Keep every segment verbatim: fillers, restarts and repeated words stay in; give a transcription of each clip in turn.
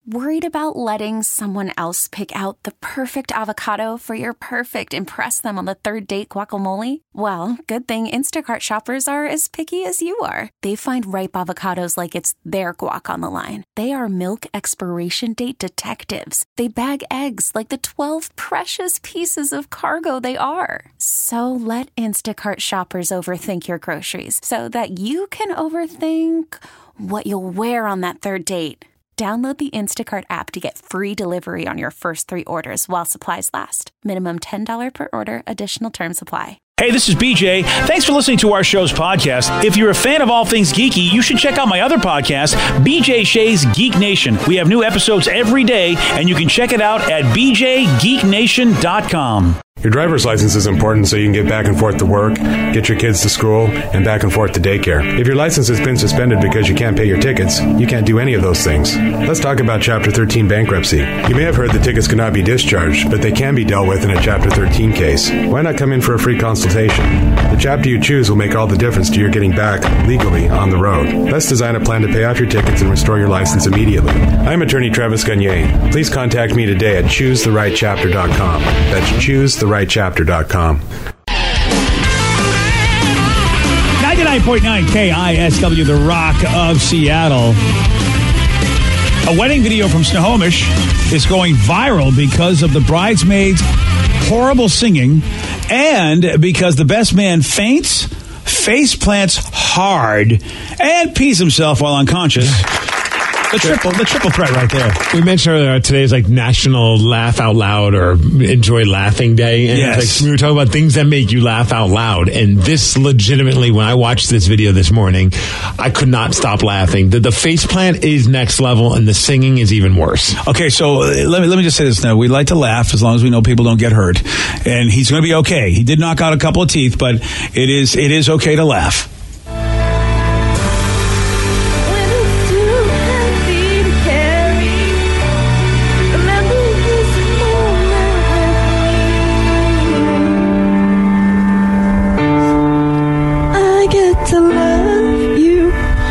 Worried about letting someone else pick out the perfect avocado for your perfect impress them on the third date guacamole? Well, good thing Instacart shoppers are as picky as you are. They find ripe avocados like it's their guac on the line. They are milk expiration date detectives. They bag eggs like the twelve precious pieces of cargo they are. So let Instacart shoppers overthink your groceries so that you can overthink what you'll wear on that third date. Download the Instacart app to get free delivery on your first three orders while supplies last. Minimum ten dollars per order. Additional terms apply. Hey, this is B J. Thanks for listening to our show's podcast. If you're a fan of all things geeky, you should check out my other podcast, B J Shea's Geek Nation. We have new episodes every day, and you can check it out at b j geek nation dot com. Your driver's license is important so you can get back and forth to work, get your kids to school, and back and forth to daycare. If your license has been suspended because you can't pay your tickets, you can't do any of those things. Let's talk about Chapter thirteen bankruptcy. You may have heard that tickets cannot be discharged, but they can be dealt with in a Chapter thirteen case. Why not come in for a free consultation? The chapter you choose will make all the difference to your getting back legally on the road. Let's design a plan to pay off your tickets and restore your license immediately. I'm attorney Travis Gagne. Please contact me today at choose the right chapter dot com. That's choose the right chapter dot com. ninety-nine point nine K I S W, the Rock of Seattle. A wedding video from Snohomish is going viral because of the bridesmaids' horrible singing and because the best man faints, face plants hard, and pees himself while unconscious. The triple, the triple threat right there. We mentioned earlier today is like National Laugh Out Loud or Enjoy Laughing Day. And yes. It's like we were talking about things that make you laugh out loud. And this legitimately, when I watched this video this morning, I could not stop laughing. The, the face plant is next level and the singing is even worse. Okay, so uh, let me let me just say this now. We like to laugh as long as we know people don't get hurt. And he's going to be okay. He did knock out a couple of teeth, but it is it is okay to laugh. To love you,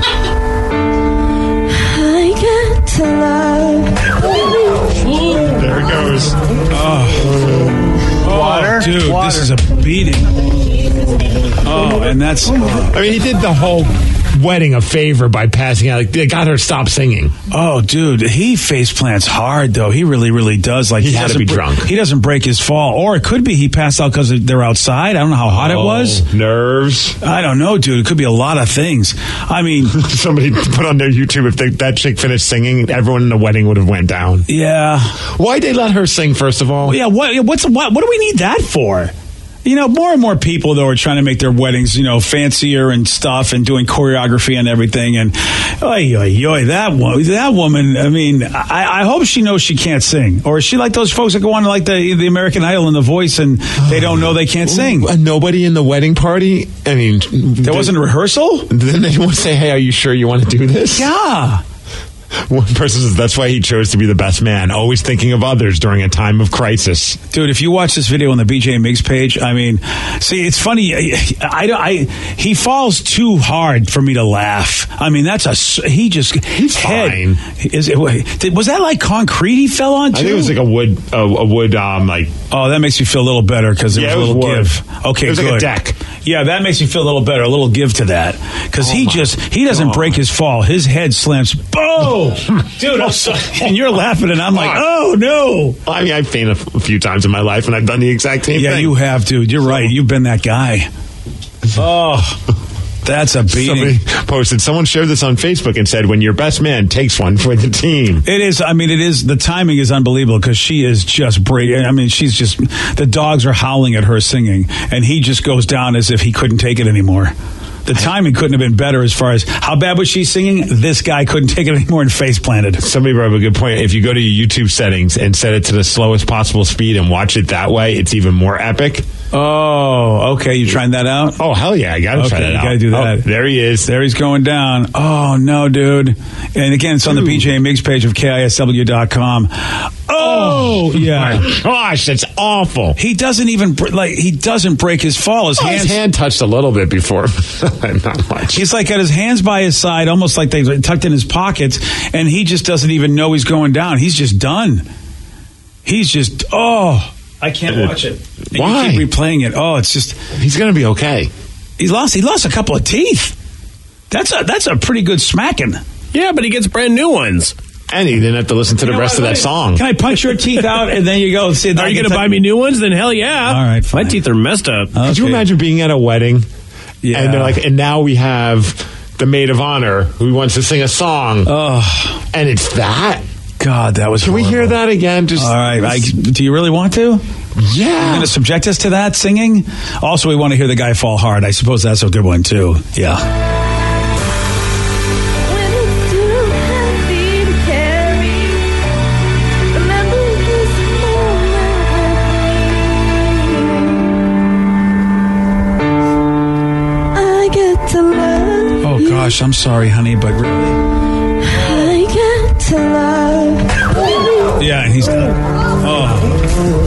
I get to love you. There it goes. Oh, Water, oh, dude, Water. This is a beating. Oh, and that's. Uh, I mean, he did the whole wedding a favor by passing out. Like, they got her to stop singing. Oh, dude, he face plants hard though. He really, really does. Like He's he gotta doesn't be br- drunk. He doesn't break his fall, or it could be he passed out because they're outside. I don't know how hot oh, it was. Nerves. I don't know, dude. It could be a lot of things. I mean, somebody put on their YouTube if they, that chick finished singing, everyone in the wedding would have went down. Yeah. Why'd they let her sing? First of all, well, yeah. What? What's what? What do we need that for? You know, more and more people, though, are trying to make their weddings, you know, fancier and stuff and doing choreography and everything. And, oy, oy, oy, that, wo- that woman, I mean, I, I hope she knows she can't sing. Or is she like those folks that go on to like the, the American Idol and The Voice and they don't know they can't sing? Uh, nobody in the wedding party? I mean... There wasn't a rehearsal? Then they want to say, hey, are you sure you want to do this? Yeah. One person says that's why he chose to be the best man, always thinking of others during a time of crisis. Dude, if you watch this video on the B J Miggs page, I mean, see, it's funny. I, I, I he falls too hard for me to laugh. I mean, that's a he just he's head, fine. Is it was that like concrete he fell on? Too? I think it was like a wood, a, a wood, um, like. Oh, that makes me feel a little better because there yeah, was a little it was give. Okay, it was good. Like a deck. Yeah, that makes me feel a little better. A little give to that because oh he just he doesn't God. break his fall. His head slams. Boom, dude. I'm sorry. And you're laughing, and I'm like, oh no. I mean, I've fainted a few times in my life, and I've done the exact same yeah, thing. Yeah, you have, dude. You're so, right. You've been that guy. Oh, that's a beating. Somebody posted, someone shared this on Facebook and said, when your best man takes one for the team. It is, I mean, it is, the timing is unbelievable because she is just breaking. I mean, she's just, the dogs are howling at her singing, and he just goes down as if he couldn't take it anymore. The timing couldn't have been better as far as how bad was she singing? This guy couldn't take it anymore and face planted. Somebody brought up a good point. If you go to your YouTube settings and set it to the slowest possible speed and watch it that way, it's even more epic. Oh, okay. You trying that out? Oh, hell yeah. I got to okay, try that you out. got to do that. Oh, there he is. There he's going down. Oh, no, dude. And again, it's on the B J Miggs page of K I S W dot com. Oh, yeah. My gosh, that's awful. He doesn't even br- like he doesn't break his fall. His Oh, hands his hand touched a little bit before. Not much. He's like got his hands by his side, almost like they tucked in his pockets, and he just doesn't even know he's going down. He's just done. He's just oh, I can't watch it. And Why? You keep replaying it. Oh, it's just He's going to be okay. he lost. He lost a couple of teeth. That's a that's a pretty good smacking. Yeah, but he gets brand new ones. And he didn't have to listen to the You know rest what? of that song. Can I punch your teeth out and then you go see? Are you going to buy me new ones? Then hell yeah. All right, fine. My teeth are messed up. Okay. Could you imagine being at a wedding? Yeah. And they're like, and now we have the maid of honor who wants to sing a song. Oh, And it's that? God, that was. Can we hear horrible. that again? Just All right. I, do you really want to? You're Yeah. going to subject us to that singing? Also, we want to hear the guy fall hard. I suppose that's a good one, too. Yeah. When it's too heavy to carry, remember this moment. I get to love Oh, you. gosh. I'm sorry, honey, but really. I get to love you. Yeah, he's done. Oh.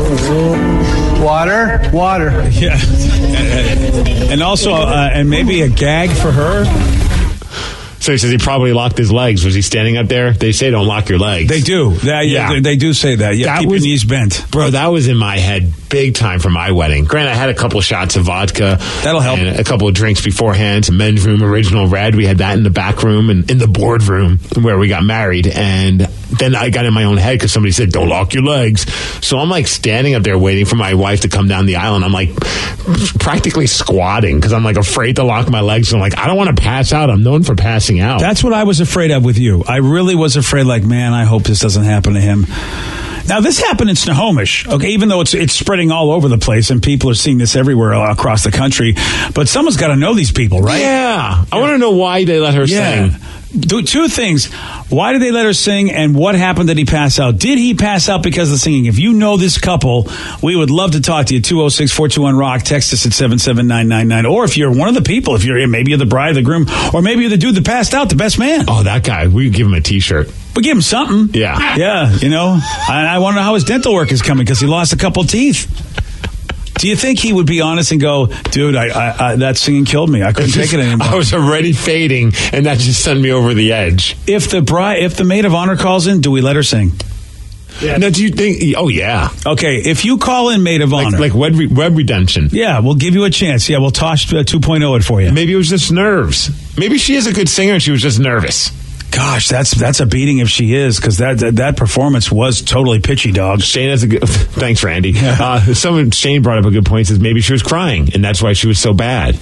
Water, water. Yeah. And also, uh, and maybe a gag for her. So he says he probably locked his legs. Was he standing up there? They say don't lock your legs. They do. They, yeah, they, they do say that. Yeah, That keep was- your knees bent. Bro, that was in my head big time for my wedding. Granted, I had a couple shots of vodka. That'll help. And a couple of drinks beforehand. Some men's room, original red. We had that in the back room and in the boardroom where we got married. And then I got in my own head because somebody said, don't lock your legs. So I'm like standing up there waiting for my wife to come down the aisle. And I'm like practically squatting because I'm like afraid to lock my legs. And I'm like, I don't want to pass out. I'm known for passing out. That's what I was afraid of with you. I really was afraid, like, man, I hope this doesn't happen to him. Now, this happened in Snohomish, okay, even though it's it's spreading all over the place and people are seeing this everywhere across the country. But someone's got to know these people, right? Yeah. I want to know why they let her Yeah. sing. Do two things. Why did they let her sing, and what happened? Did he pass out? Did he pass out because of the singing? If you know this couple, we would love to talk to you. two oh six, four two one, rock. Text us at seven seven nine nine nine. Or if you're one of the people, if you're maybe you're the bride, the groom, or maybe you're the dude that passed out, the best man. Oh, that guy. We could give him a T-shirt. We give him something. Yeah. Yeah, you know. I, I want to know how his dental work is coming because he lost a couple teeth. Do you think he would be honest and go, dude, I, I, I, that singing killed me. I couldn't take it anymore. I was already fading, and that just sent me over the edge. If the bride, if the maid of honor calls in, do we let her sing? Yeah. Now, do you think? Oh, yeah. Okay, if you call in maid of Like, honor, like web, re- web redemption. yeah, we'll give you a chance. Yeah, we'll toss uh, two point oh it for you. Maybe it was just nerves. Maybe she is a good singer, and she was just nervous. Gosh, that's that's a beating if she is, because that, that that performance was totally pitchy, dog. Shane has a good. Thanks, Randy. Uh, someone Shane brought up a good point. Says maybe she was crying, and that's why she was so bad.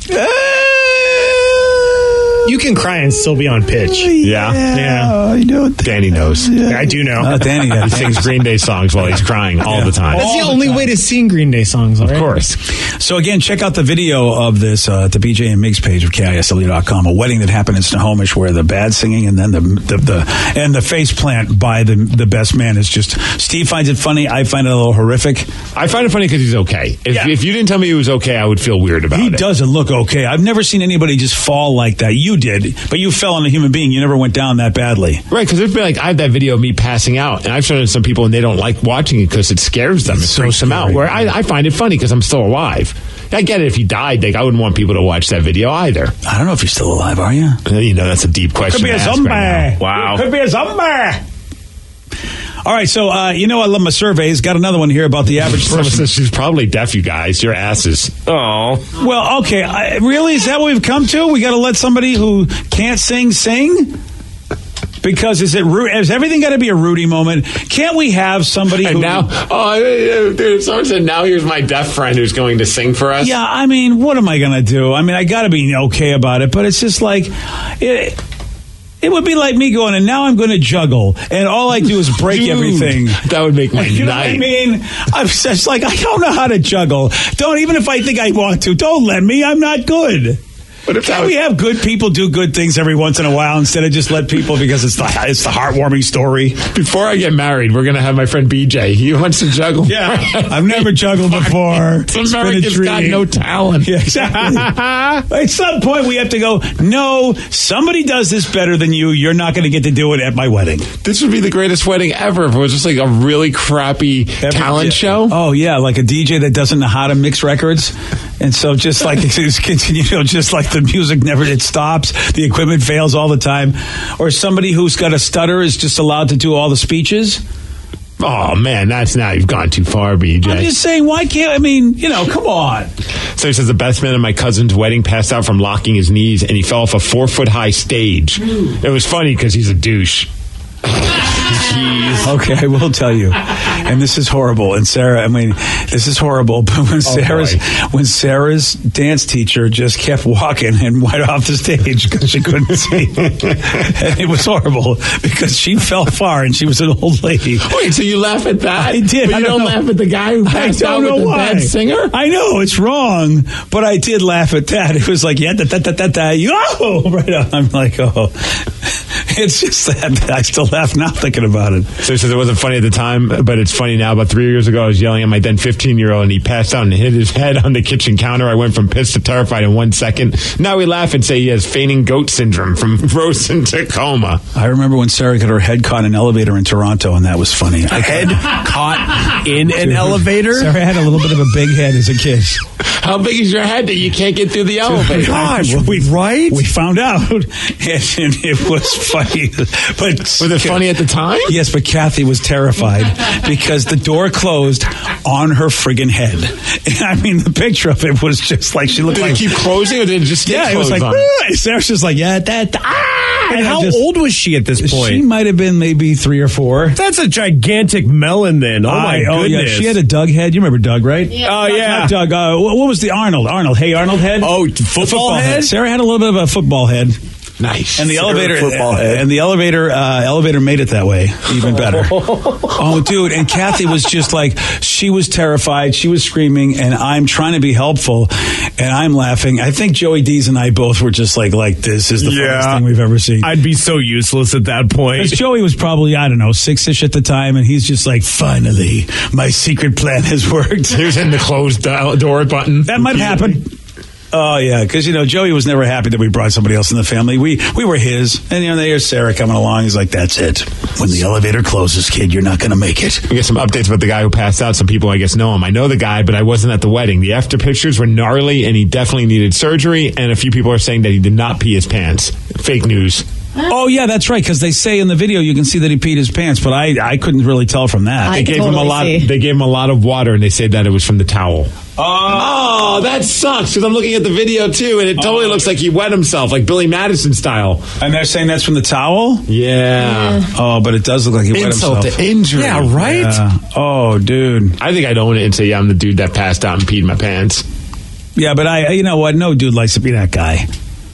You can cry and still be on pitch. Yeah, Yeah. I know. Danny knows. I do know. Oh, Danny, yeah. He sings Green Day songs while he's crying all the time. That's the only way to sing Green Day songs, all Of right? course. So again, check out the video of this uh, at the B J and Migs page of K I S W dot com. A wedding that happened in Snohomish where the bad singing and then the the, the and the face plant by the the best man is just. Steve finds it funny. I find it a little horrific. I find it funny because he's okay. If, Yeah. if you didn't tell me he was okay, I would feel weird about He it. doesn't look okay. I've never seen anybody just fall like that. You did, but you fell on a human being. You never went down that badly. Right, because it'd be like I have that video of me passing out, and I've shown it to some people, and they don't like watching it because it scares them. It so freaks them out. scary. Where I, I find it funny because I'm still alive. I get it. If he died, like I wouldn't want people to watch that video either. I don't know if you're still alive. Are you? Uh, You know, that's a deep question. Could be to a ask zombie. right now. Wow. Could be a zombie. All right, so uh, you know I love my surveys. Got another one here about the average Someone person. says she's probably deaf. You guys, your asses. Oh. Well, okay, I, really, is that what we've come to? We got to let somebody who can't sing sing? Because is it Ru- is everything got to be a Rudy moment? Can't we have somebody And who now, oh, dude, someone said now here's my deaf friend who's going to sing for us. Yeah, I mean, what am I going to do? I mean, I got to be okay about it, but it's just like it. It would be like me going, and now I'm going to juggle, and all I do is break Dude, everything. That would make my You know night. what I mean? I'm just like, I don't know how to juggle. Don't, even if I think I want to, don't let me. I'm not good. What if that Can't was- we have good people do good things every once in a while instead of just let people because it's the it's the heartwarming story? Before I get married, we're going to have my friend B J. He wants to juggle. I've never juggled before. It's been a America's got dream. no talent. Yeah, exactly. At some point, we have to go, no, somebody does this better than you. You're not going to get to do it at my wedding. This would be the greatest wedding ever if it was just like a really crappy talent show. Oh, yeah, like a D J that doesn't know how to mix records. And so just like, it's continue, you know, just like the music never, it stops. The equipment fails all the time. Or somebody who's got a stutter is just allowed to do all the speeches. Oh, man, that's now you've gone too far, B J. I'm just saying, why can't, I mean, you know, come on. So he says the best man at my cousin's wedding passed out from locking his knees and he fell off a four foot high stage. It was funny because he's a douche. Jeez. Okay, I will tell you, and this is horrible. And Sarah, I mean, this is horrible. But when Sarah's boy. when Sarah's dance teacher just kept walking and went off the stage because she couldn't see, and it was horrible because she fell far and she was an old lady. Wait, so you laugh at that? I did. But I you don't don't know. laugh at the guy who I passed don't out know with the why. bad singer? I know it's wrong, but I did laugh at that. It was like yeah, da da da da da. Yo, right on. I'm like, oh, it's just that I still laugh now thinking about it. So he says it wasn't funny at the time, but it's funny now. About three years ago, I was yelling at my then fifteen-year-old, and he passed out and hit his head on the kitchen counter. I went from pissed to terrified in one second. Now we laugh and say he has fainting goat syndrome from Rosen Tacoma. I remember when Sarah got her head caught in an elevator in Toronto, and that was funny. I Head caught in an elevator? Sarah had a little bit of a big head as a kid. How big is your head that you can't get through the elevator? God, well, we, right? We found out, and, and it was funny. But Was it funny at the time? Yes, but Kathy was terrified because the door closed on her friggin' head. And I mean, the picture of it was just like she looked Did like it keep closing or did it just stay yeah, it was closed like on it? "Ah!" Sarah's just like yeah, that ah. And I how just- old was she at this point? She might have been maybe three or four. That's a gigantic melon then. Oh, my I- goodness. oh yeah, she had a Doug head. You remember Doug, right? Oh, Not- yeah. not Doug. Uh, what, what was the Arnold? Arnold. Hey, Arnold head. Oh, The football head? Sarah had a little bit of a football head. Nice. And the Sarah elevator, football uh, head. and the elevator, uh, elevator made it that way. Even better. Oh, dude! And Kathy was just like, she was terrified. She was screaming, and I'm trying to be helpful, and I'm laughing. I think Joey Dees and I both were just like, like this is the Yeah. funniest thing we've ever seen. I'd be so useless at that point. Because Joey was probably, I don't know, six-ish at the time, and he's just like, finally, my secret plan has worked. He was hitting the closed do- door button. That might happen. Oh, yeah, because, you know, Joey was never happy that we brought somebody else in the family. We we were his. And, you know, there's Sarah coming along. He's like, that's it. When the elevator closes, kid, you're not going to make it. We get some updates about the guy who passed out. Some people, I guess, know him. I know the guy, but I wasn't at the wedding. The after pictures were gnarly, and he definitely needed surgery. And a few people are saying that he did not pee his pants. Fake news. Oh, yeah, that's right, because they say in the video you can see that he peed his pants, but I, I couldn't really tell from that. They I gave can him a totally lot. see. They gave him a lot of water, and they said that it was from the towel. Oh, that sucks. Because I'm looking at the video too, and it totally Oh. looks like he wet himself, like Billy Madison style. And they're saying that's from the towel? Yeah. Oh, but it does look like he wet Insult himself. to injury. Yeah, right? Yeah. Oh, dude. I think I'd own it and say, yeah, I'm the dude that passed out and peed my pants. Yeah, but I, you know what? No dude likes to be that guy.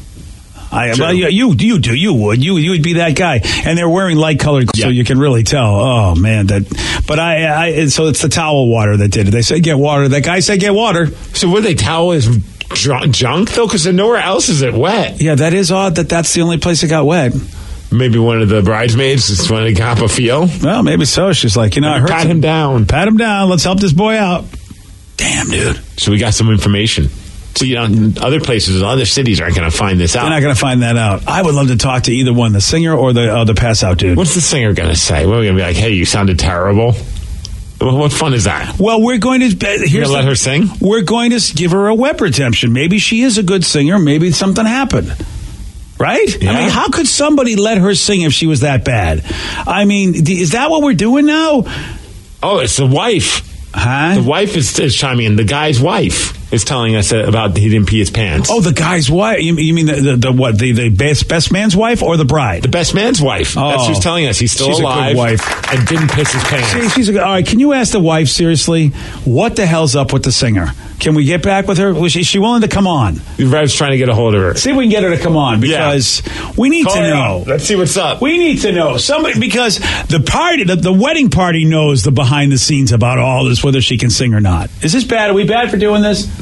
I, True. well, you, you, you do, you would, you, you would be that guy, and they're wearing light colored, so Yeah. you can really tell. Oh man, that. But I, I, and so it's the towel water that did it. They said get water. That guy said get water. So would they towel his dr- junk though? Because nowhere else is it wet. Yeah, that is odd. That that's the only place it got wet. Maybe one of the bridesmaids just wanted to cop a feel. Well, maybe so. She's like, you know, I heard Pat some- him down. Pat him down. Let's help this boy out. Damn, dude. So we got some information. So you know, other places, other cities aren't going to find this out. They're not going to find that out. I would love to talk to either one, the singer or the uh, the pass out dude. What's the singer going to say? What are we going to be like? Hey, you sounded terrible. Well, what fun is that? Well, we're going to uh, You're here's gonna let the- her sing? We're going to give her a web redemption. Maybe she is a good singer. Maybe something happened. Right? Yeah. I mean, how could somebody let her sing if she was that bad? I mean, d- is that what we're doing now? Oh, it's the wife. Huh? The wife is, is chiming in. The guy's wife is telling us about he didn't pee his pants. Oh, the guy's wife. You, you mean the, the, the what? The, the best best man's wife or the bride? The best man's wife. Oh. That's who's telling us he's still She's a good alive wife. and didn't piss his pants. See, she's a, all right. Can you ask the wife seriously? What the hell's up with the singer? Can we get back with her? Was she, is she willing to come on? Rev's trying to get a hold of her. See if we can get her to come on because we need Call to her know. up. Let's see what's up. We need to know somebody because the party, the, the wedding party, knows the behind the scenes about all this, whether she can sing or not. Is this bad? Are we bad for doing this?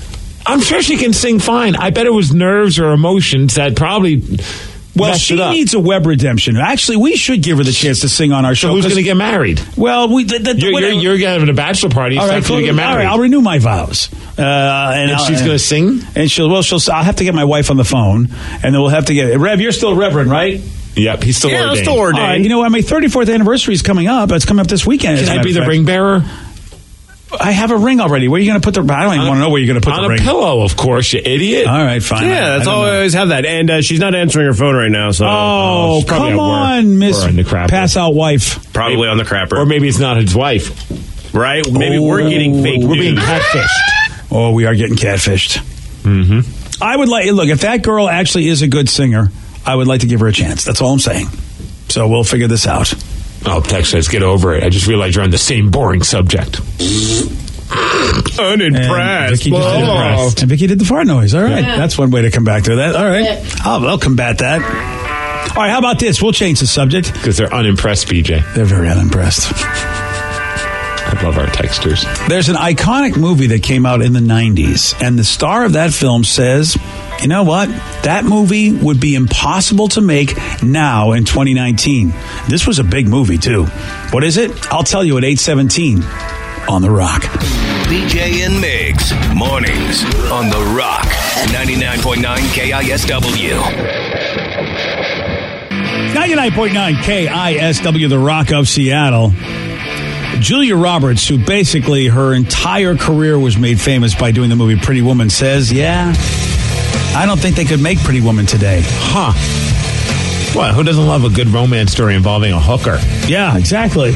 I'm sure she can sing fine. I bet it was nerves or emotions that probably. Well, she needs a web redemption. Actually, we should give her the chance to sing on our show. So who's going to get married? Well, we. The, the, you're, you're, you're going to have a bachelor party. It's all right, time for you to get married. All right, I'll renew my vows. Uh, and and I'll, she's going to sing? And she'll. Well, she'll. I'll have to get my wife on the phone, and then we'll have to get. Rev, you're still Reverend, right? Yep, he's still yeah, ordained. still ordained. All right, you know what? My thirty-fourth anniversary is coming up. It's coming up this weekend. Can I be the ring bearer? I have a ring already. Where are you going to put the? I don't even want to know where you're going to put on the ring. On a pillow, of course, you idiot. All right, fine. Yeah, that's I all. I always have that. And uh, she's not answering her phone right now. So, oh, uh, probably come at work. on, Miss Or in the crapper. Pass Out Wife. Probably maybe, on the crapper, or maybe it's not his wife. Right? Maybe Oh, we're getting fake We're news. being catfished. Oh, we are getting catfished. Mm-hmm. I would like look if that girl actually is a good singer. I would like to give her a chance. That's all I'm saying. So we'll figure this out. Oh, Tex says, get over it. I just realized you're on the same boring subject. Unimpressed. And Vicky, just did Oh. and Vicky did the fart noise. All right. That's one way to combat that. All right. I'll, I'll combat that. All right. How about this? We'll change the subject. Because they're unimpressed, B J. They're very unimpressed. I love our texters. There's an iconic movie that came out in the nineties, and the star of that film says, you know what? That movie would be impossible to make now in twenty nineteen. This was a big movie, too. What is it? I'll tell you at eight seventeen on The Rock. B J and Migs, mornings on The Rock, ninety-nine point nine K I S W. ninety-nine point nine K I S W, The Rock of Seattle. Julia Roberts, who basically her entire career was made famous by doing the movie Pretty Woman, says, yeah, I don't think they could make Pretty Woman today. Huh. What? Who doesn't love a good romance story involving a hooker? Yeah, exactly.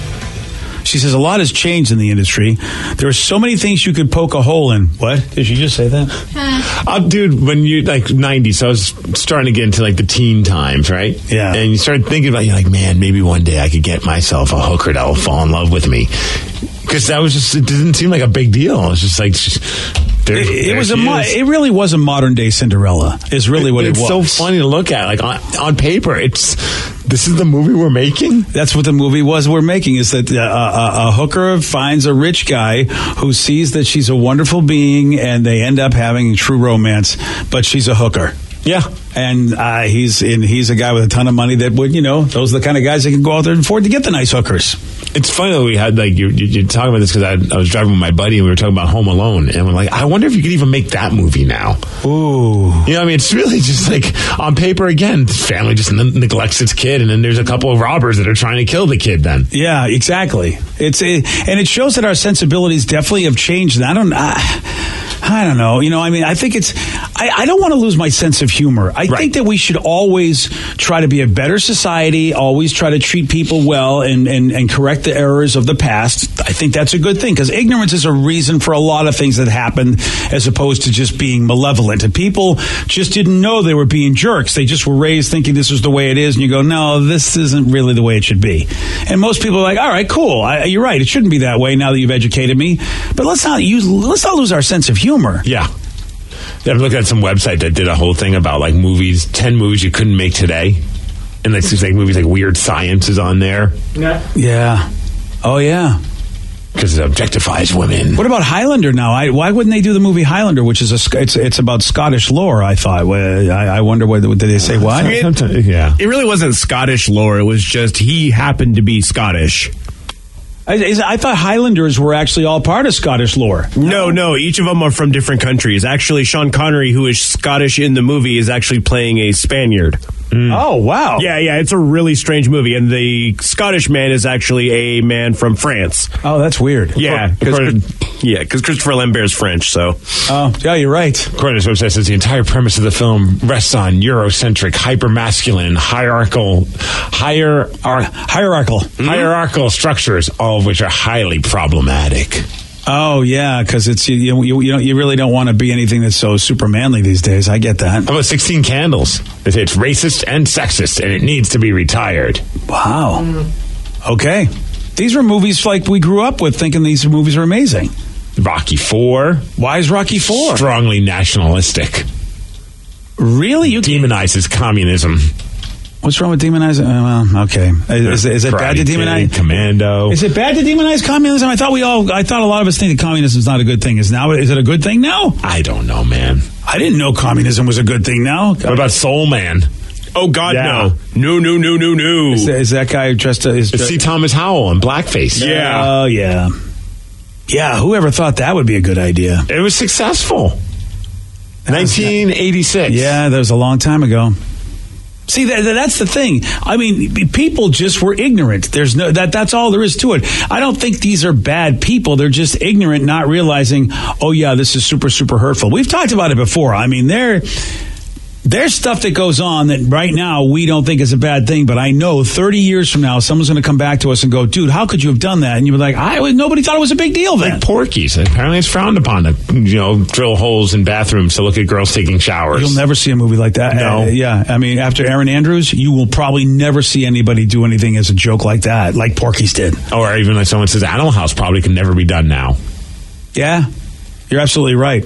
She says a lot has changed in the industry. There are so many things you could poke a hole in. What? Did you just say that? Uh, dude, when you, like, nineties, I was starting to get into, like, the teen times, right? Yeah. And you start thinking about, you're like, man, maybe one day I could get myself a hooker that will fall in love with me. Because that was just, it didn't seem like a big deal. It was just like, just, there, It, it there was a. she Mo- is. it really was a modern day Cinderella. Is really what it's it was. so funny to look at. Like, on, on paper, it's, this is the movie we're making? That's what the movie was we're making, is that uh, a, a hooker finds a rich guy who sees that she's a wonderful being, and they end up having true romance, but she's a hooker. Yeah. And uh, he's in, he's a guy with a ton of money that would, you know, those are the kind of guys that can go out there and afford to get the nice hookers. It's funny that we had, like, you, you, you're talking about this because I, I was driving with my buddy and we were talking about Home Alone. And we're like, I wonder if you could even make that movie now. Ooh. You know, I mean, it's really just like, on paper, again, the family just ne- neglects its kid. And then there's a couple of robbers that are trying to kill the kid then. Yeah, exactly. It's a, and it shows that our sensibilities definitely have changed. And I don't, I, I don't know. You know, I mean, I think it's, I, I don't want to lose my sense of humor. I Right. think that we should always try to be a better society, always try to treat people well and, and, and correct the errors of the past. I think that's a good thing, because ignorance is a reason for a lot of things that happened, as opposed to just being malevolent. And people just didn't know they were being jerks. They just were raised thinking this was the way it is. And you go, no, this isn't really the way it should be. And most people are like, all right, cool. I, you're right. It shouldn't be that way now that you've educated me. But let's not use, let's not lose our sense of humor. Yeah. Yeah, I'm looking at some website that did a whole thing about, like, movies, ten movies you couldn't make today. And it's just like movies like Weird Science is on there. Yeah. Oh, yeah. Because it objectifies women. What about Highlander now? I, why wouldn't they do the movie Highlander, which is a Sc- it's it's about Scottish lore? I thought. Well, I, I wonder what did they say? Why? Yeah. It really wasn't Scottish lore. It was just he happened to be Scottish. I, is- I thought Highlanders were actually all part of Scottish lore. No, no. Each of them are from different countries. Actually, Sean Connery, who is Scottish in the movie, is actually playing a Spaniard. Oh, wow. Yeah, yeah. It's a really strange movie. And the Scottish man is actually a man from France. Oh, that's weird. Yeah, because yeah, because Christopher Lambert is French, so. Oh, yeah, you're right. According to this website, says the entire premise of the film rests on Eurocentric, hyper-masculine, hierarchical, higher, Ar- hierarchical. hierarchical structures, all of which are highly problematic. Oh, yeah, because it's you, you you don't, you really don't want to be anything that's so super manly these days. I get that. How about sixteen Candles? They say it's racist and sexist, and it needs to be retired. Wow. Okay. These were movies like we grew up with, thinking these movies are amazing. Rocky Four. Why is Rocky Four? Strongly nationalistic. Really? You Demonizes communism. What's wrong with demonizing? Uh, well, okay. Is, is it bad to demonize? Commando. Is it bad to demonize communism? I thought we all. I thought a lot of us think that communism is not a good thing. Is now? Is it a good thing now? I don't know, man. I didn't know communism was a good thing. Now. What about Soul Man? Oh God, Yeah. no, no, no, no, no, no. Is, that- is that guy dressed? Is It's C. Thomas Howell in blackface. Yeah. Oh yeah. Yeah. Whoever thought that would be a good idea? It was successful. nineteen eighty-six. Yeah, that was a long time ago. See, that, that's the thing. I mean, people just were ignorant. There's no that. That's all there is to it. I don't think these are bad people. They're just ignorant, not realizing. Oh yeah, this is super, super hurtful. We've talked about it before. I mean, they're. There's stuff that goes on that right now we don't think is a bad thing, but I know thirty years from now, someone's going to come back to us and go, dude, how could you have done that? And you were like, I nobody thought it was a big deal then. Like Porky's. Apparently it's frowned upon to, you know, drill holes in bathrooms to look at girls taking showers. You'll never see a movie like that. No. Uh, yeah. I mean, after Aaron Andrews, you will probably never see anybody do anything as a joke like that, like Porky's did. Or even like someone says Animal House probably can never be done now. Yeah. You're absolutely right.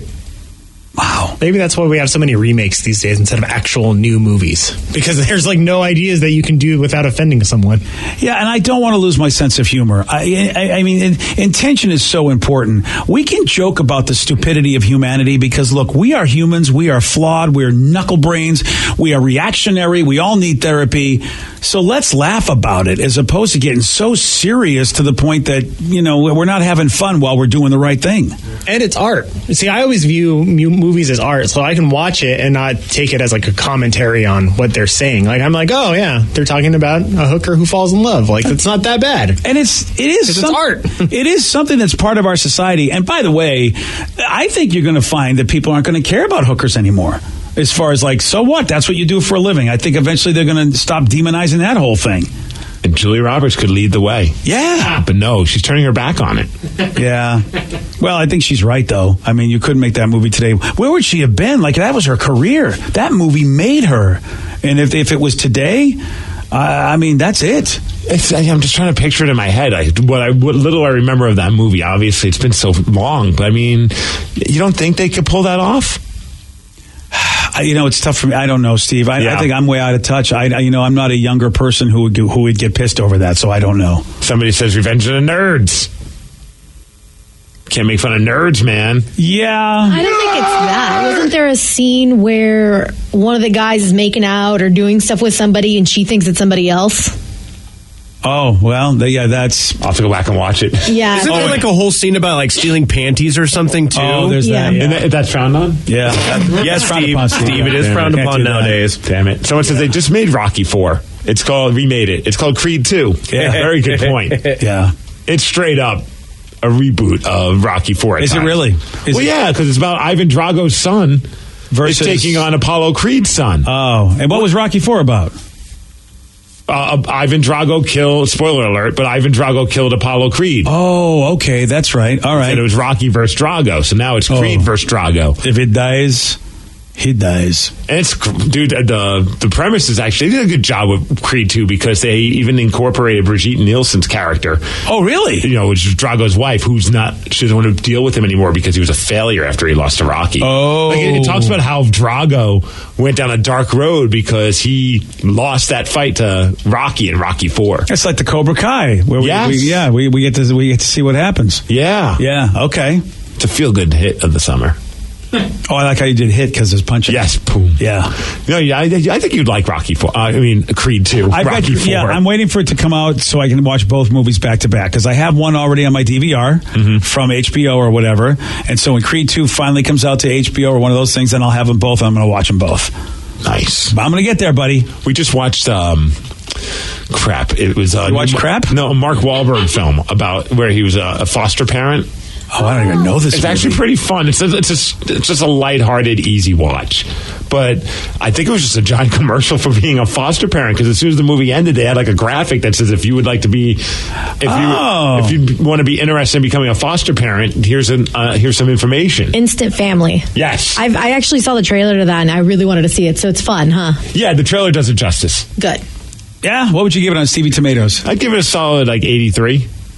Wow. Maybe that's why we have so many remakes these days instead of actual new movies. Because there's like no ideas that you can do without offending someone. Yeah, and I don't want to lose my sense of humor. I, I, I mean, in, intention is so important. We can joke about the stupidity of humanity because, look, we are humans. We are flawed. We're knuckle brains. We are reactionary. We all need therapy. So let's laugh about it as opposed to getting so serious to the point that, you know, we're not having fun while we're doing the right thing. And it's art. See, I always view mu- movies as art, so I can watch it and not take it as like a commentary on what they're saying. Like, I'm like, oh, yeah, they're talking about a hooker who falls in love. Like, it's not that bad. And it's it is 'Cause it's some- art. It is something that's part of our society. And by the way, I think you're going to find that people aren't going to care about hookers anymore. As far as like, so what? That's what you do for a living. I think eventually they're going to stop demonizing that whole thing. And Julia Roberts could lead the way. Yeah. But no, she's turning her back on it. Yeah. Well, I think she's right, though. I mean, you couldn't make that movie today. Where would she have been? Like, that was her career. That movie made her. And if, if it was today, uh, I mean, that's it. It's, I'm just trying to picture it in my head. I, what I what little I remember of that movie. Obviously, it's been so long. But I mean, you don't think they could pull that off? You know, it's tough for me. I don't know, Steve. I, Yeah. I think I'm way out of touch. I, you know, I'm not a younger person who would go, who would get pissed over that, so I don't know. Somebody says Revenge of the Nerds. Can't make fun of nerds, man. Yeah. I don't think it's that. Wasn't there a scene where one of the guys is making out or doing stuff with somebody and she thinks it's somebody else? Oh, well, th- yeah, that's... I'll have to go back and watch it. Yeah. Isn't there like a whole scene about like stealing panties or something too? Oh, there's Yeah. that. Yeah. And that, that's frowned on? Yeah. That- Yes, that's frowned Steve. upon, Steve, it is Damn frowned can't upon do that. nowadays. Damn it. Someone says they just made Rocky four. It's called, remade it. It's called Creed two. Yeah. Very good point. Yeah. It's straight up a reboot of Rocky four. at Is it times. really? Is well, it- yeah, because it's about Ivan Drago's son Versus- is taking on Apollo Creed's son. Oh, and what was Rocky four about? Uh, Ivan Drago killed, spoiler alert, but Ivan Drago killed Apollo Creed. Oh, okay, that's right. All right. And it was Rocky versus Drago, so now it's Creed Oh. versus Drago. If it dies, he dies. And it's, dude, the the premise is actually, they did a good job with Creed two because they even incorporated Brigitte Nielsen's character. Oh, really? You know, which is Drago's wife, who's not, she doesn't want to deal with him anymore because he was a failure after he lost to Rocky. Oh. Like, it, it talks about how Drago went down a dark road because he lost that fight to Rocky in Rocky four. It's like the Cobra Kai. Where we, Yes. we, yeah, we, we, get to, we get to see what happens. Yeah. Yeah, okay. It's a feel-good hit of the summer. Oh, I like how you did hit because it's punching. Yes, boom. Yeah. No, yeah, I, I think you'd like Rocky four. Uh, I mean, Creed two. I've Rocky got, four. yeah, I'm waiting for it to come out so I can watch both movies back to back because I have one already on my D V R Mm-hmm. from H B O or whatever. And so when Creed two finally comes out to H B O or one of those things, then I'll have them both. And I'm going to watch them both. Nice. But I'm going to get there, buddy. We just watched um crap. It was uh You watched Crap? No, a Mark Wahlberg film about where he was a, a foster parent. Oh, I don't even know this It's movie. actually pretty fun. It's a, it's a, it's just a lighthearted, easy watch. But I think it was just a giant commercial for being a foster parent because as soon as the movie ended, they had like a graphic that says if you would like to be, if Oh. you if you want to be interested in becoming a foster parent, here's an uh, here's some information. Instant Family. Yes. I've, I actually saw the trailer to that and I really wanted to see it, so it's fun, huh? Yeah, the trailer does it justice. Good. Yeah? What would you give it on Stevie Tomatoes? I'd give it a solid like eighty-three.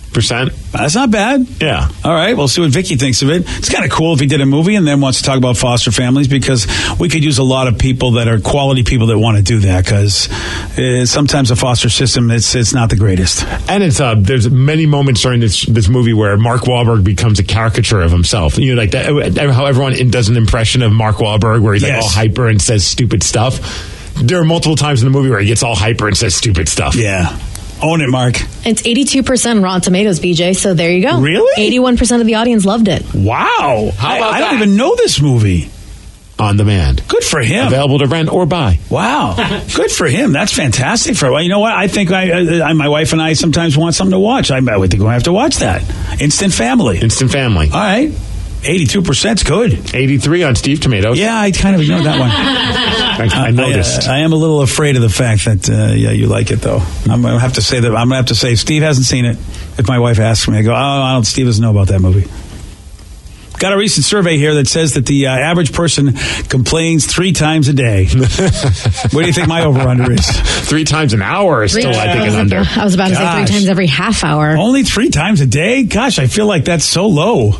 percent. That's not bad. Yeah. All right, we'll see what Vicky thinks of it. It's kind of cool if he did a movie and then wants to talk about foster families, because we could use a lot of people that are quality people that want to do that, because uh, sometimes the foster system, it's it's not the greatest. And it's uh, there's many moments during this this movie where Mark Wahlberg becomes a caricature of himself. You know, like that, how everyone does an impression of Mark Wahlberg where he's Yes. like all hyper and says stupid stuff. There are multiple times in the movie where he gets all hyper and says stupid stuff. Yeah. Own it, Mark. It's eighty-two percent Rotten Tomatoes, B J, so there you go. Really? eighty-one percent of the audience loved it. Wow. How I, about I don't that? even know this movie. On demand. Good for him. Available to rent or buy. Wow. Good for him. That's fantastic. For well, you know what? I think I, I, my wife and I sometimes want something to watch. I, I think we're going to have to watch that. Instant Family. Instant Family. All right. eighty-two percent is good. eighty-three on Steve Tomatoes. Yeah, I kind of ignored that one. I, I noticed. I, uh, I am a little afraid of the fact that, uh, yeah, you like it, though. I'm going to have to say that. I'm going to have to say Steve hasn't seen it. If my wife asks me, I go, oh, I don't, Steve doesn't know about that movie. Got a recent survey here that says that the uh, average person complains three times a day. What do you think my over-under is? Three times an hour is still, I think, an under. I was about to say Gosh. three times every half hour. Only three times a day? Gosh, I feel like that's so low.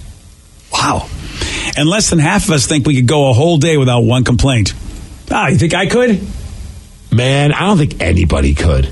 Wow. And less than half of us think we could go a whole day without one complaint. Ah, you think I could? Man, I don't think anybody could.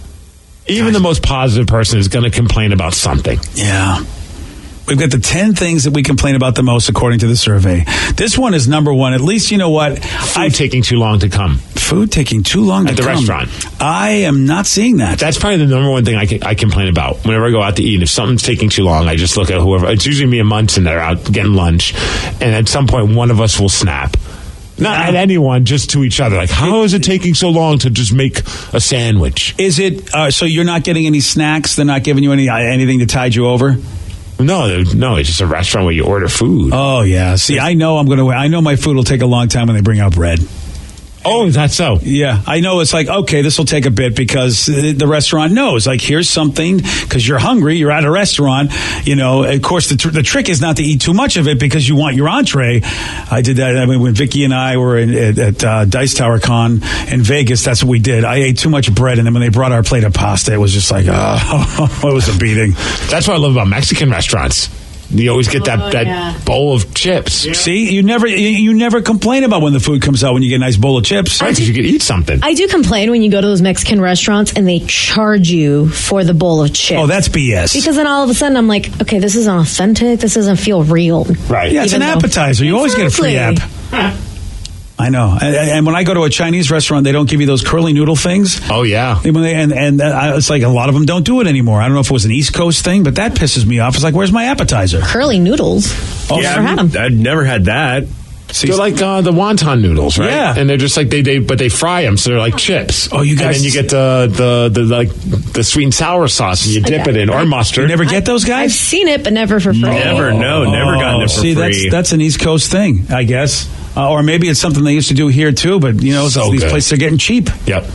Even the most positive person is going to complain about something. Yeah. We've got the ten things that we complain about the most according to the survey. This one is number one. At least, you know what? Food taking too long to come. Food taking too long At to the come. restaurant. I am not seeing that. That's probably the number one thing I, can, I complain about whenever I go out to eat. If something's taking too long, I just look at whoever. It's usually me and Munson that are out getting lunch. And at some point, one of us will snap. Not Yeah. at anyone, just to each other. Like, how is it taking so long to just make a sandwich? Is it, uh, so you're not getting any snacks? They're not giving you any uh, anything to tide you over? No, no, it's just a restaurant where you order food. Oh, yeah. See, I know I'm going to, I know my food will take a long time when they bring out bread. Oh, is that so? Yeah, I know. It's like, okay, this will take a bit because the restaurant knows, like, here's something because you're hungry, you're at a restaurant, you know. Of course, the, tr- the trick is not to eat too much of it because you want your entree. I did that. I mean, when Vicky and I were in, at, at uh, Dice Tower Con in Vegas, that's what we did. I ate too much bread, and then when they brought our plate of pasta, it was just like, oh, it was a beating. That's what I love about Mexican restaurants. You always get that, Oh, that yeah. bowl of chips. Right, See, you never you, you never complain about when the food comes out when you get a nice bowl of chips. because you could eat something. I do complain when you go to those Mexican restaurants and they charge you for the bowl of chips. Oh, that's B S. Because then all of a sudden I'm like, okay, this isn't authentic. This doesn't feel real. Right. Yeah, it's an Even though- appetizer. You always get a free app. Exactly. I know. And, and when I go to a Chinese restaurant, they don't give you those curly noodle things. Oh, yeah. When they- And, and uh, it's like a lot of them don't do it anymore. I don't know if it was an East Coast thing, but that pisses me off. It's like, where's my appetizer? Curly noodles. Oh, Never had them. I'd never had that. See, They're like uh, the wonton noodles, right? Yeah. And they're just like, they, they but they fry them, so they're like chips. Oh, you guys- And then you get the, the, the, like, the sweet and sour sauce, and you dip Okay. it in, or mustard. you never get those I've guys? seen it, but never for free. Never, no, never gotten it for See, free. that's that's an East Coast thing, I guess. Uh, or maybe it's something they used to do here, too, but, you know, So these good. places are getting cheap. Yep.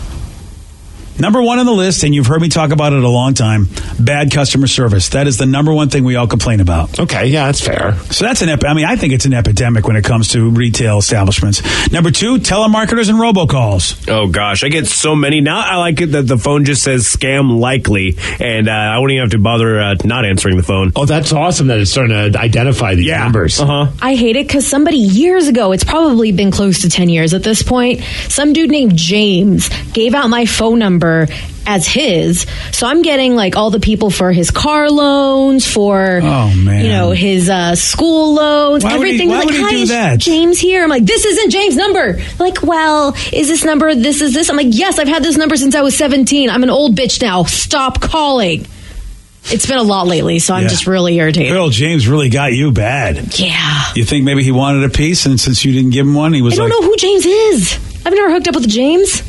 Number one on the list, and you've heard me talk about it a long time, bad customer service. That is the number one thing we all complain about. Okay, yeah, that's fair. So that's an ep- I mean, I think it's an epidemic when it comes to retail establishments. Number two, telemarketers and robocalls. Oh gosh, I get so many now. I like it that the phone just says "scam likely," and uh, I won't even have to bother uh, not answering the phone. Oh, that's awesome that it's starting to identify these numbers. Uh huh. I hate it because somebody years ago, it's probably been close to ten years at this point, some dude named James gave out my phone number as his. So I'm getting like all the people for his car loans, for, Oh, man. you know, his uh, school loans, Why would he- everything. why like, would he hi, do is that? James here. I'm like, this isn't James' number. Like, well, is this number, this is this? I'm like, yes, I've had this number since I was seventeen. I'm an old bitch now. Stop calling. It's been a lot lately, so I'm Yeah. just really irritated. Earl James really got you bad. Yeah. You think maybe he wanted a piece, and since you didn't give him one, he was I don't like, know who James is. I've never hooked up with James.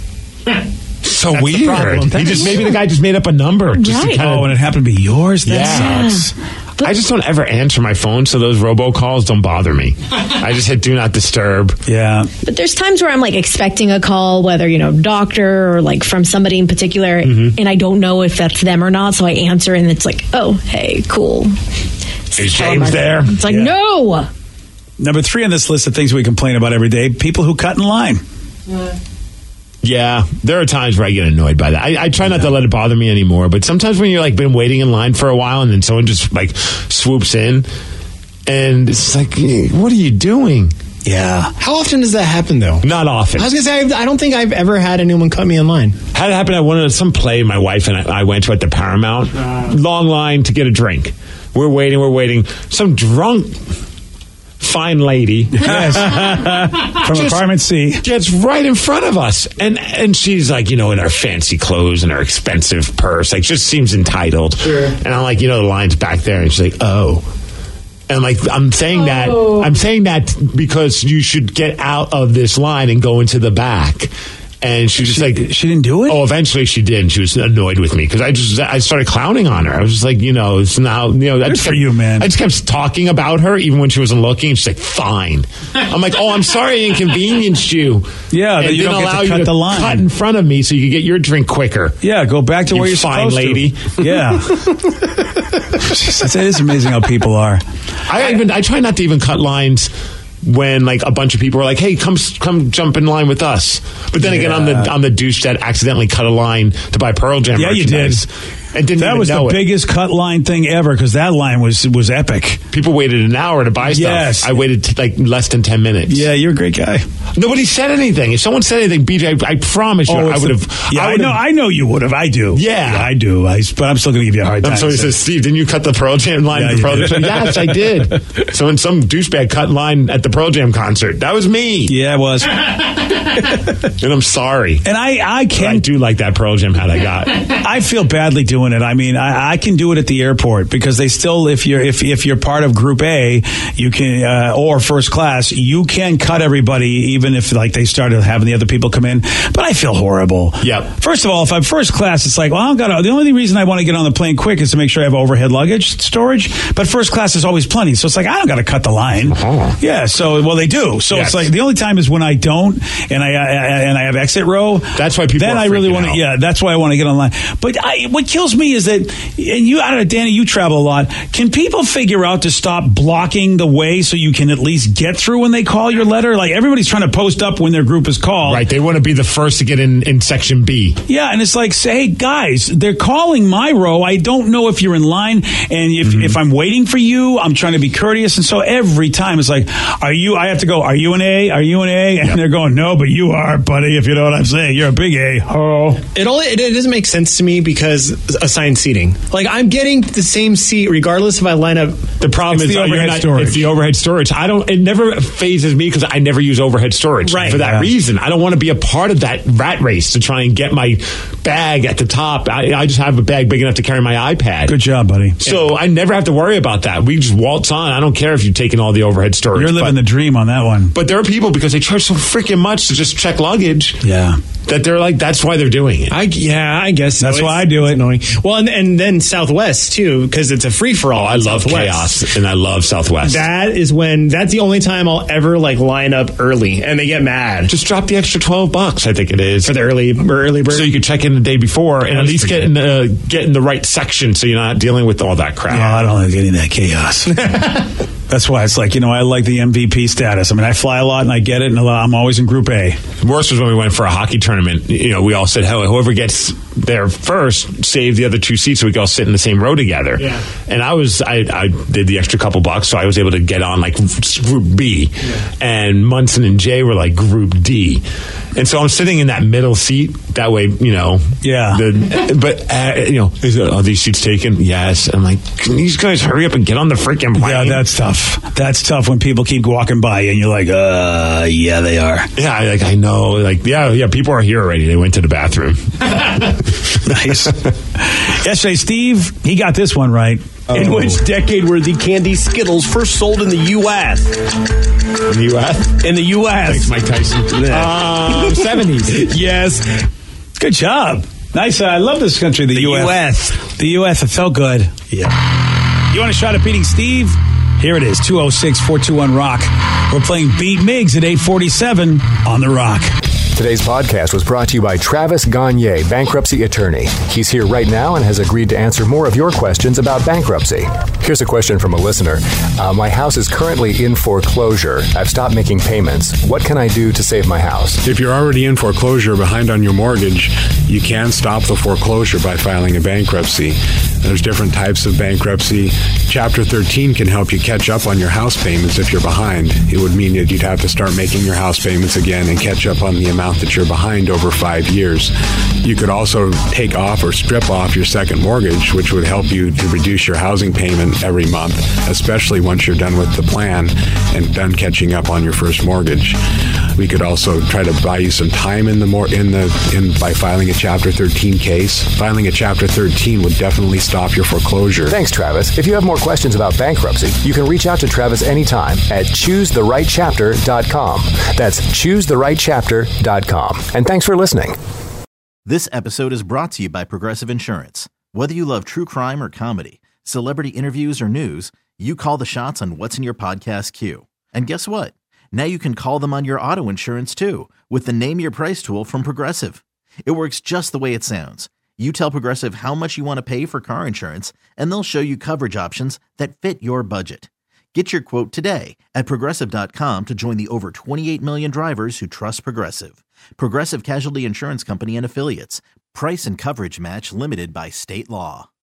So That's the weird. problem. He just maybe the guy just made up a number just Right. to kind oh, of. and it happened to be yours? That Yeah. sucks. I just don't ever answer my phone, so those robocalls don't bother me. I just hit do not disturb. Yeah. But there's times where I'm like expecting a call, whether, you know, doctor or like from somebody in particular, and I don't know if that's them or not. So I answer and it's like, oh, hey, cool. Is James there? It's like, Yeah. no. Number three on this list of things we complain about every day, people who cut in line. Yeah, there are times where I get annoyed by that. I, I try not to let it bother me anymore, but sometimes when you're like been waiting in line for a while and then someone just like swoops in and it's like, what are you doing? Yeah. How often does that happen, though? Not often. I was going to say, I, I don't think I've ever had anyone cut me in line. Had it happen at one of some play my wife and I, I went to at the Paramount. Uh, Long line to get a drink. We're waiting, we're waiting. Some drunk, fine lady. Yes. From just apartment C. Gets right in front of us. And and she's like, you know, in her fancy clothes and her expensive purse. Like, just seems entitled. Sure. And I'm like, you know, the line's back there. And she's like, oh. And like I'm saying that Oh. I'm saying that because you should get out of this line and go into the back. And she was just like, she didn't do it. Oh, eventually she did. And she was annoyed with me because I just I started clowning on her. I was just like, you know, it's now you know. I Good just for kept, you, man. I just kept talking about her even when she wasn't looking. She's like, fine. I'm like, oh, I'm sorry I inconvenienced you. Yeah, and that you didn't don't get allow to you cut to the line. cut in front of me so you could get your drink quicker. Yeah, go back to You where you're fine supposed lady. to. Yeah. It is amazing how people are. I even I try not to even cut lines when like a bunch of people are like, "Hey, come come jump in line with us." But then Yeah. again, I'm the I'm the douche that accidentally cut a line to buy Pearl Jam. Yeah, you did. merchandise And didn't that even was know the it. biggest cut line thing ever because that line was was epic. People waited an hour to buy stuff. Yes. I waited t- like less than ten minutes. Yeah, you're a great guy. Nobody said anything. If someone said anything, B J, I, I promise you, Oh, I it's would the- have. Yeah, I, know. I know you would have. I do. Yeah. I do. I, but I'm still going to give you a hard time. I'm sorry, he So- says, Steve, didn't you cut the Pearl Jam line Yeah, at the you Pearl did. Jam? Yes, I did. So when some douchebag cut line at the Pearl Jam concert, that was me. Yeah, it was. And I'm sorry. And I, I But I can do like that Pearl Jam hat I got. I feel badly doing it. I mean, I, I can do it at the airport because they still, if you're if if you're part of Group A, you can uh, or first class, you can cut everybody, even if like they started having the other people come in. But I feel horrible. Yep. First of all, if I'm first class, it's like, well, I've got to, the only reason I want to get on the plane quick is to make sure I have overhead luggage storage. But first class is always plenty, so it's like I don't got to cut the line. Uh-huh. Yeah. So well, they do. So Yes. it's like the only time is when I don't, and I, I and I have exit row. That's why people Then are I really freaking want to. out. Yeah, that's why I want to get online. But I, what kills me is that, and you, I don't know, Danny, you travel a lot. Can people figure out to stop blocking the way so you can at least get through when they call your letter? Like everybody's trying to post up when their group is called. Right. They want to be the first to get in, in section B. Yeah, and it's like, say, hey, guys, they're calling my row. I don't know if you're in line, and if, Mm-hmm. if I'm waiting for you, I'm trying to be courteous. And so every time it's like, are you, I have to go, are you an A? Are you an A? And Yep. they're going, no, but you are, buddy, if you know what I'm saying. You're a big A. Oh. It only it, it doesn't make sense to me because assigned seating. Like I'm getting the same seat regardless if I line up. The problem It's is the uh, you're overhead not- storage. It's the overhead storage. I don't. It never phases me because I never use overhead storage. Right. For that Yeah. reason, I don't want to be a part of that rat race to try and get my bag at the top. I, I just have a bag big enough to carry my iPad. Good job, buddy. So I never have to worry about that. We just waltz on. I don't care if you've taken all the overhead storage. You're living but, the dream on that one. but there are people because they charge so freaking much to just check luggage Yeah. that they're like, that's why they're doing it. I yeah, I guess so. That's It's- why I do it's it. Annoying. Well, and, and then Southwest too because it's a free for all. Oh, I love chaos and I love Southwest. That is when that's the only time I'll ever like line up early, and they get mad just drop the extra twelve bucks. I think it is for the early early bird. so you can check in the day before and at That's least pretty get in the get in the right section so you're not dealing with all that crap. Yeah, I don't like getting that chaos. That's why it's like, you know, I like the M V P status. I mean, I fly a lot and I get it, and a lot, I'm always in Group A. Worst was when we went for a hockey tournament. You know, we all said, "Hey, whoever gets there first, save the other two seats so we can all sit in the same row together." Yeah. And I was, I, I did the extra couple bucks, so I was able to get on like Group B, Yeah. and Munson and Jay were like Group D. And so I'm sitting in that middle seat. That way, you know. Yeah. The, but uh, you know, is, are these seats taken? Yes. I'm like, can these guys hurry up and get on the freaking plane? Yeah, that's tough. That's tough when people keep walking by you and you're like, uh, yeah, they are. Yeah, I- like I know, like yeah, yeah. People are here already. They went to the bathroom. Nice. Yesterday, Steve, he got this one right. In which decade were the candy Skittles first sold in the U S? In the U S? In the U S. Thanks, Mike Tyson. Um, seventies. Yes. Good job. Nice. Uh, I love this country, the, The U S. U S. The U S. It felt good. Yeah. You want a shot at beating Steve? Here it is, two oh six, four two one, ROCK. We're playing Beat Migs at eight forty-seven on The Rock. Today's podcast was brought to you by Travis Gagne, bankruptcy attorney. He's here right now and has agreed to answer more of your questions about bankruptcy. Here's a question from a listener. Uh, my house is currently in foreclosure. I've stopped making payments. What can I do to save my house? If you're already in foreclosure behind on your mortgage, you can stop the foreclosure by filing a bankruptcy. There's different types of bankruptcy. Chapter thirteen can help you catch up on your house payments if you're behind. It would mean that you'd have to start making your house payments again and catch up on the amount that you're behind over five years. You could also take off or strip off your second mortgage, which would help you to reduce your housing payment every month, especially once you're done with the plan and done catching up on your first mortgage. We could also try to buy you some time in the more in the in by filing a Chapter thirteen case. Filing a Chapter thirteen would definitely stop your foreclosure. Thanks, Travis. If you have more questions about bankruptcy, you can reach out to Travis anytime at choose the right chapter dot com. That's choose the right chapter dot com. And thanks for listening. This episode is brought to you by Progressive Insurance. Whether you love true crime or comedy, celebrity interviews or news, you call the shots on what's in your podcast queue. And guess what? Now you can call them on your auto insurance too with the Name Your Price tool from Progressive. It works just the way it sounds. You tell Progressive how much you want to pay for car insurance, and they'll show you coverage options that fit your budget. Get your quote today at Progressive dot com to join the over twenty-eight million drivers who trust Progressive. Progressive Casualty Insurance Company and Affiliates. Price and coverage match limited by state law.